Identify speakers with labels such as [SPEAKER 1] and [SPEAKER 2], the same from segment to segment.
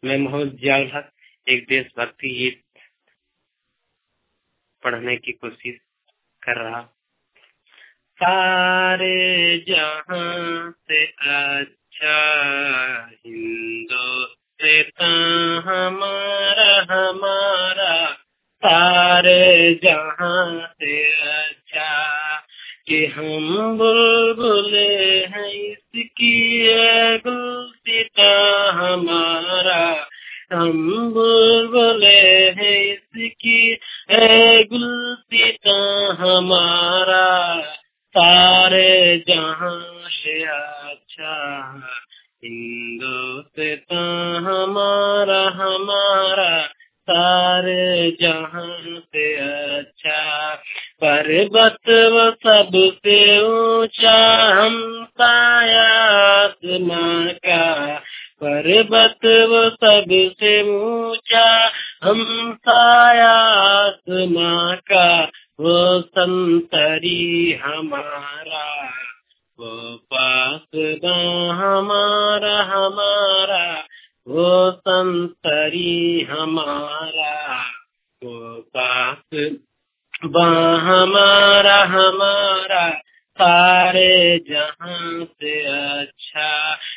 [SPEAKER 1] मैं मोहम्मद जियाउल हक एक देशभक्ति गीत पढ़ने की कोशिश कर रहा। सारे जहां से अच्छा हिंदुस्तान हमारा हमारा, सारे जहां से अच्छा कि हम बुलबुले हैं इसकी गुलसिता हमारा, हम बुलबुले हैं इसकी गुलसिता हमारा, सारे जहां से अच्छा हिंदुस्तान हमारा हमारा, सारे जहां से अच्छा। पर्वत वो सबसे ऊंचा हम साया आसमां का, पर्वत वो सबसे ऊंचा हम साया आसमां का, वो संतरी हमारा, वो पासबां हमारा हमारा, वो संतरी हमारा, वो पासबां हमारा हमारा, सारे जहां से अच्छा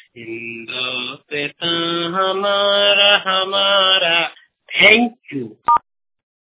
[SPEAKER 1] हिंदुस्तान हमारा हमारा। Thank you.